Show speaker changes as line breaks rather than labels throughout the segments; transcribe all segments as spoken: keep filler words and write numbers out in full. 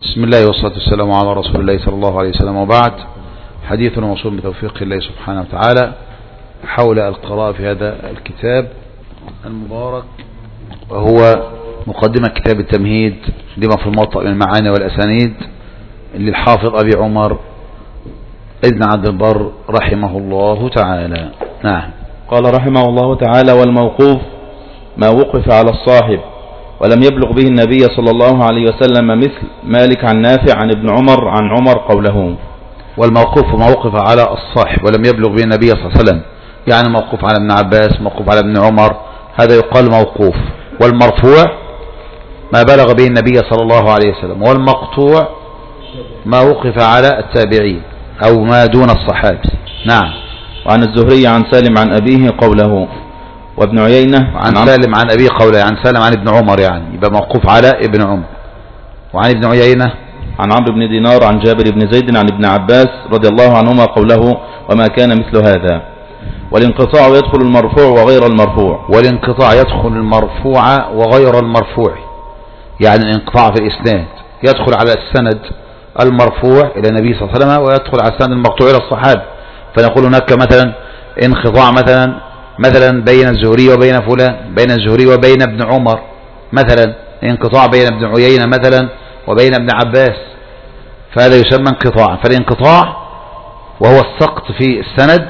بسم الله والصلاة والسلام على رسول الله صلى الله عليه وسلم، وبعد. حديثنا موصول بتوفيق الله سبحانه وتعالى حول القراءة في هذا الكتاب المبارك، وهو مقدمة كتاب التمهيد لما في الموطأ من المعاني والأسانيد للحافظ أبي عمر ابن عبد البر رحمه الله تعالى. نعم.
قال رحمه الله تعالى: والموقوف ما وقف على الصاحب ولم يبلغ به النبي صلى الله عليه وسلم، مثل مالك عن نافع عن ابن عمر عن عمر قوله.
والموقوف ما وقف على الصاحب ولم يبلغ به النبي صلى الله عليه وسلم، يعني موقوف على ابن عباس، موقوف على ابن عمر، هذا يقال موقوف. والمرفوع ما بلغ به النبي صلى الله عليه وسلم. والمقطوع ما وقف على التابعين أو ما دون الصحابي. نعم.
وعن الزهري عن سالم عن أبيه قوله. وابن عيينة
عن, عن سالم عن أبيه قوله، عن سالم عن ابن عمر، يعني يبقى موقوف على ابن عمر. وعن ابن عيينة
عن عمرو بن دينار عن جابر بن زيد عن ابن عباس رضي الله عنهما قوله: وما كان مثل هذا. والانقطاع يدخل المرفوع وغير المرفوع.
والانقطاع يدخل المرفوع وغير المرفوع، يعني الانقطاع في الإسناد يدخل على السند المرفوع إلى النبي صلى الله عليه وسلم، ويدخل على السند المقطوع إلى الصحابة. فنقول هناك مثلا انقطاع مثلا مثلا بين الزهري وبين فلان، بين الزهري وبين ابن عمر مثلا، انقطاع بين ابن عيينة مثلا وبين ابن عباس، فهذا يسمى انقطاع. فالانقطاع وهو السقط في السند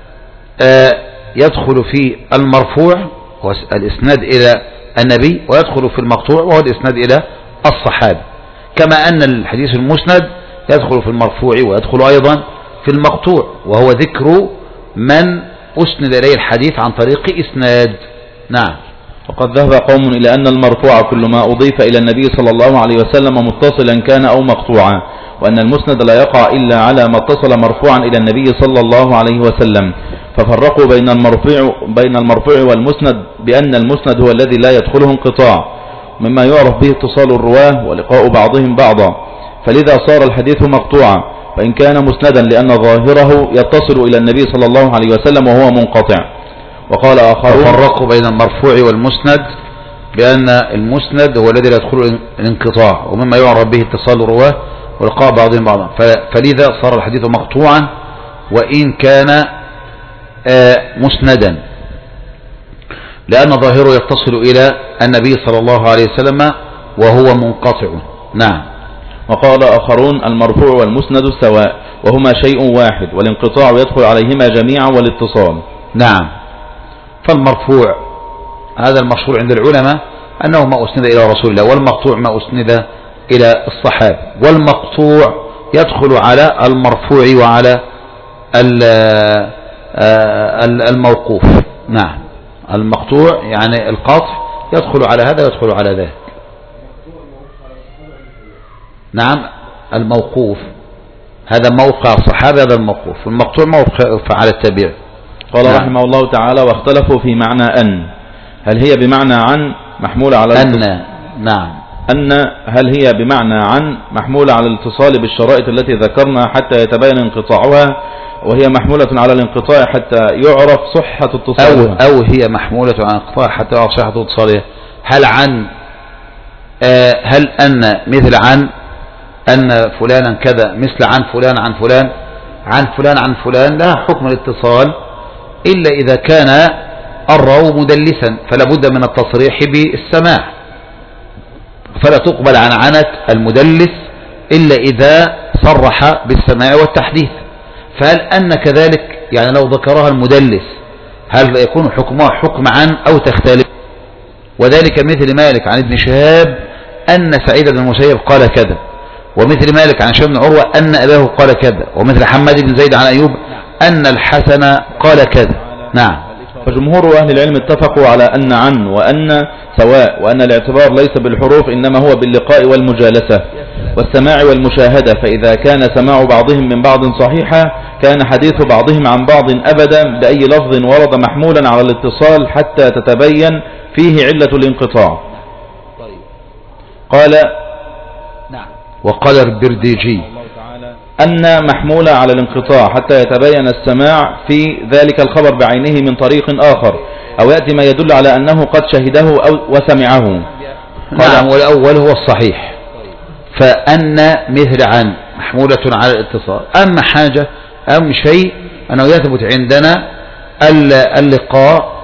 يدخل في المرفوع هو الإسناد إلى النبي، ويدخل في المقطوع وهو الإسناد إلى الصحابة، كما أن الحديث المسند يدخل في المرفوع ويدخل أيضا في المقطوع، وهو ذكر من أسند إليه الحديث عن طريق إسناد. نعم.
وقد ذهب قوم إلى أن المرفوع كل ما أضيف إلى النبي صلى الله عليه وسلم متصلا كان أو مقطوعا، وأن المسند لا يقع إلا على ما اتصل مرفوعا إلى النبي صلى الله عليه وسلم، ففرقوا بين المرفوع بين المرفوع والمسند بأن المسند هو الذي لا يدخله انقطاع، مما يعرف به اتصال الرواه ولقاء بعضهم بعضا، فلذا صار الحديث مقطوعا وإن كان مسندا، لأن ظاهره يتصل إلى النبي صلى الله عليه وسلم وهو منقطع. وقال آخرون:
فرقوا بين المرفوع والمسند بأن المسند هو الذي لا يدخل الانقطاع، ومما يعرف به اتصال الرواه ولقاء بعضهم بعضا، فلذا صار الحديث مقطوعا وإن كان مسندا، لأن ظاهره يتصل إلى النبي صلى الله عليه وسلم وهو منقطع. نعم.
وقال آخرون: المرفوع والمسند سواء وهما شيء واحد، والانقطاع يدخل عليهما جميعا والاتصال.
نعم. فالمرفوع هذا المشهور عند العلماء أنه ما أسند إلى رسول الله، والمقطوع ما أسند إلى الصحابة. والمقطوع يدخل على المرفوع وعلى الموقوف. نعم. المقطوع يعني القطع يدخل على هذا ويدخل على ذاك. نعم. الموقوف هذا موقع الصحابة، هذا الموقوف. والمقطوع موقع على التابع.
قال نعم. رحمه الله تعالى: واختلفوا في معنى أن، هل هي بمعنى عن محمولة على
أن. نعم.
أن هل هي بمعنى عن محمولة على الاتصال بالشرائط التي ذكرنا حتى يتبين انقطاعها، وهي محمولة على الانقطاع حتى يعرف صحة اتصالها،
أو, أو هي محمولة على الانقطاع حتى يعرف صحة اتصالها. هل عن آه هل أن مثل عن أن فلانا كذا، مثل عن فلان عن فلان عن فلان عن فلان، لا حكم الاتصال إلا إذا كان الراوي مدلسا، فلا بد من التصريح بالسماع، فلا تقبل عن عنة المدلس إلا إذا صرح بالسماع والتحديث. فهل أن كذلك، يعني لو ذكرها المدلس هل يكون حكمها حكم عن أو تختلف؟ وذلك مثل مالك عن ابن شهاب أن سعيد بن المسيب قال كذا، ومثل مالك عن هشام بن عروة أن أباه قال كذا، ومثل حماد بن زيد عن أيوب أن الحسن قال كذا. نعم.
فجمهور أهل العلم اتفقوا على أن عن وأن سواء، وأن الاعتبار ليس بالحروف إنما هو باللقاء والمجالسة والسماع والمشاهدة، فإذا كان سماع بعضهم من بعض صحيحا كان حديث بعضهم عن بعض أبدا بأي لفظ ورد محمولا على الاتصال حتى تتبين فيه علة الانقطاع. قال
نعم. وقال البرديجي
أن محمولة على الانقطاع حتى يتبين السماع في ذلك الخبر بعينه من طريق آخر، أو يأتي ما يدل على أنه قد شهده أو وسمعه.
نعم. والأول هو الصحيح، فأن مثل عن محمولة على الاتصال. أما حاجة أم شيء أنه يثبت عندنا اللقاء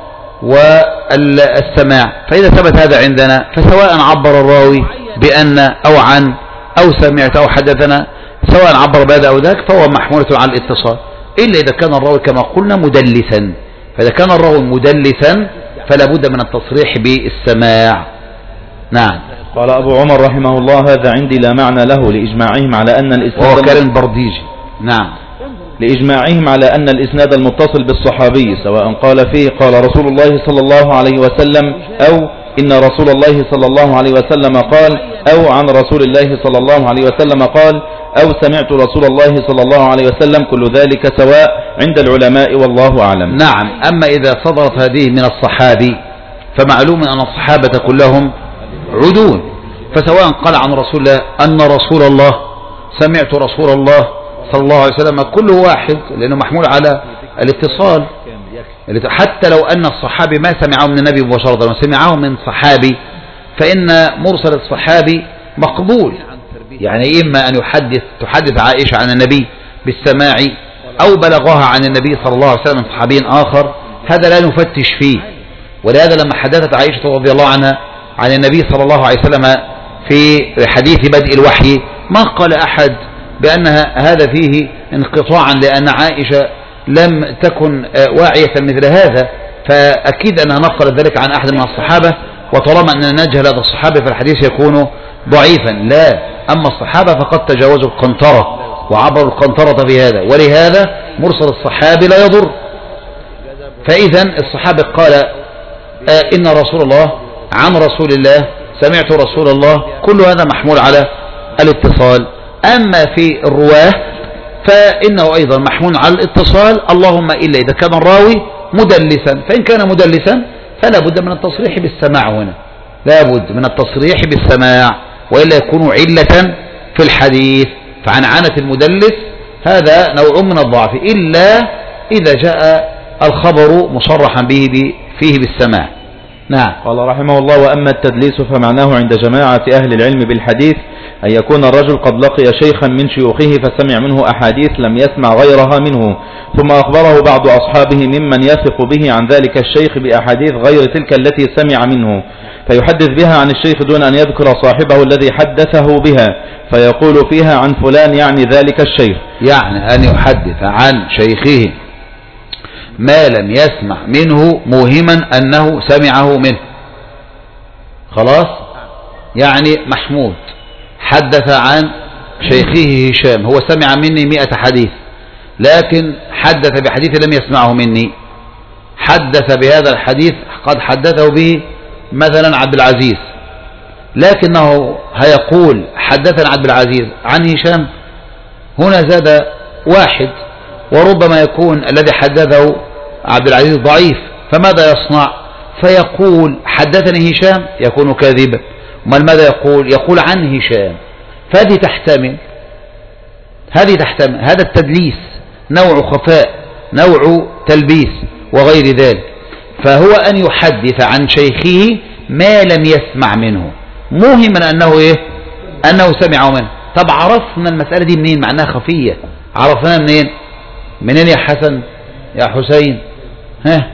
والسماع، فإذا ثبت هذا عندنا فسواء عبر الراوي بأن أو عن أو سمعت أو حدثنا، سواء عبر بهذا أو ذاك فهو محمولة على الاتصال، إلا إذا كان الراوي كما قلنا مدلسا. فإذا كان الراوي مدلسا فلا بد من التصريح بالسماع. نعم.
قال أبو عمر رحمه الله: هذا عندي لا معنى له لإجماعهم على أن الإسناد
وهو كلام برديجي. نعم.
لإجماعهم على أن الإسناد المتصل بالصحابي سواء قال فيه قال رسول الله صلى الله عليه وسلم أو إن رسول الله صلى الله عليه وسلم قال أو عن رسول الله صلى الله عليه وسلم قال أو سمعت رسول الله صلى الله عليه وسلم، كل ذلك سواء عند العلماء والله أعلم.
نعم. أما إذا صدرت هذه من الصحابي فمعلوم أن الصحابة كلهم عدول، فسواء قال عن رسول الله أن رسول الله سمعت رسول الله صلى الله عليه وسلم، كل واحد لأنه محمول على الاتصال، حتى لو أن الصحابي ما سمعه من النبي مباشرة وسمعه من صحابي فإن مرسل الصحابي مقبول. يعني إما أن يحدث تحدث عائشة عن النبي بالسماع أو بلغها عن النبي صلى الله عليه وسلم من صحابي آخر، هذا لا نفتش فيه. ولهذا لما حدثت عائشة رضي الله عنها عن النبي صلى الله عليه وسلم في حديث بدء الوحي ما قال أحد بأنها هذا فيه انقطاعا، لأن عائشة لم تكن واعية مثل هذا، فأكيد أنها نقلت ذلك عن أحد من الصحابة، وطالما أننا نجهل هذا الصحابي فالحديث يكون ضعيفا. لا، أما الصحابة فقد تجاوزوا القنطرة وعبروا القنطرة في هذا، ولهذا مرسل الصحابي لا يضر. فإذا الصحابي قال آه إن رسول الله عن رسول الله سمعت رسول الله، كل هذا محمول على الاتصال. أما في الرواه فإنه أيضا محمول على الاتصال، اللهم إلا إذا كان الراوي مدلسا، فإن كان مدلسا فلا بد من التصريح بالسماع. هنا لا بد من التصريح بالسماع وإلا يكون علة في الحديث. فعنعنة المدلس هذا نوع من الضعف إلا إذا جاء الخبر مصرحا به فيه بالسماع. نعم.
قال رحمه الله: وأما التدليس فمعناه عند جماعة أهل العلم بالحديث أن يكون الرجل قد لقي شيخا من شيوخه فسمع منه أحاديث لم يسمع غيرها منه، ثم أخبره بعض أصحابه ممن يثق به عن ذلك الشيخ بأحاديث غير تلك التي سمع منه، فيحدث بها عن الشيخ دون أن يذكر صاحبه الذي حدثه بها، فيقول فيها عن فلان يعني ذلك الشيخ.
يعني أن يحدث عن شيخه ما لم يسمع منه موهما أنه سمعه منه. خلاص، يعني محمود حدث عن شيخه هشام، هو سمع مني مئة حديث، لكن حدث بحديث لم يسمعه مني، حدث بهذا الحديث قد حدثه به مثلا عبد العزيز، لكنه هيقول حدثنا عبد العزيز عن هشام، هنا زاد واحد، وربما يكون الذي حدثه عبد العزيز ضعيف، فماذا يصنع؟ فيقول حدثني هشام، يكون كاذبا. ومال ماذا يقول؟ يقول عن هشام. فهذه تحتمل هذه تحتمل هذا التدليس نوع خفاء، نوع تلبيس وغير ذلك. فهو أن يحدث عن شيخه ما لم يسمع منه موهما أنه إيه؟ أنه سمعه منه. طب عرفنا المسألة دي منين؟ معناها خفية. عرفناها منين؟ منين يا حسن يا حسين؟ ها،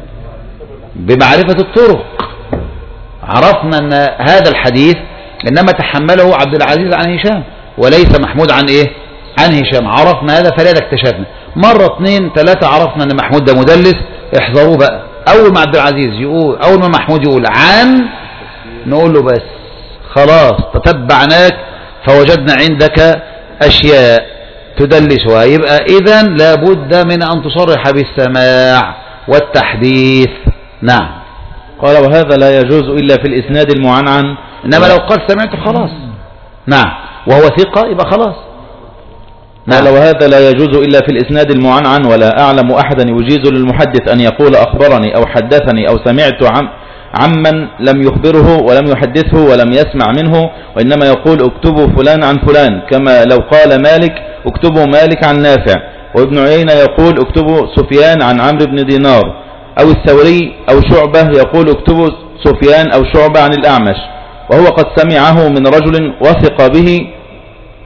بمعرفة الطرق. عرفنا أن هذا الحديث إنما تحمله عبد العزيز عن هشام وليس محمود عن إيه؟ عن هشام. عرفنا هذا فلا اكتشفنا. مرة اثنين ثلاثة عرفنا أن محمود ده مدلس، احذروه بقى. أول ما عبد العزيز يقول، أول ما محمود يقول عن، نقول له بس خلاص تتبعناك فوجدنا عندك أشياء تدلسها، يبقى إذن لابد من أن تصرح بالسماع والتحديث. نعم.
قال: وهذا لا يجوز إلا في الإسناد المعنعن،
إنما لو قال سمعت خلاص. نعم، وهو ثقة يبقى خلاص.
نعم. قال: وهذا لا يجوز إلا في الإسناد المعنعن، ولا أعلم أحدا يجيز للمحدث أن يقول أخبرني أو حدثني أو سمعت عم عمن لم يخبره ولم يحدثه ولم يسمع منه، وإنما يقول اكتبوا فلان عن فلان، كما لو قال مالك اكتبوا مالك عن نافع، وابن عيينة يقول اكتبوا سفيان عن عمرو بن دينار، أو الثوري أو شعبة يقول اكتبوا سفيان أو شعبة عن الأعمش، وهو قد سمعه من رجل وثق به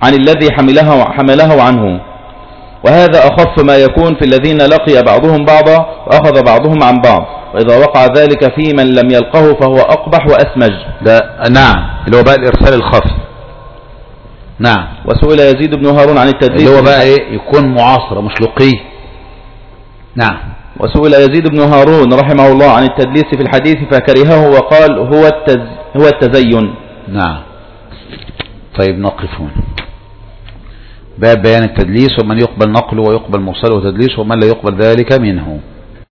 عن الذي حمله, حمله عنه، وهذا أخف ما يكون في الذين لقي بعضهم بعضا وأخذ بعضهم عن بعض، وإذا وقع ذلك في من لم يلقه فهو أقبح وأسمج.
لا نعم، اللي هو بقى الإرسال الخفي. نعم.
وسئل يزيد بن هارون عن التدليس،
اللي هو بقى إيه؟ يكون معاصرة مش لقيه. نعم.
وسئل يزيد بن هارون رحمه الله عن التدليس في الحديث فكرهه وقال هو التز هو التزين.
نعم. طيب نقف هنا. باب بيان التدليس ومن يقبل نقله ويقبل مرسله وتدليسه ومن لا يقبل ذلك منه.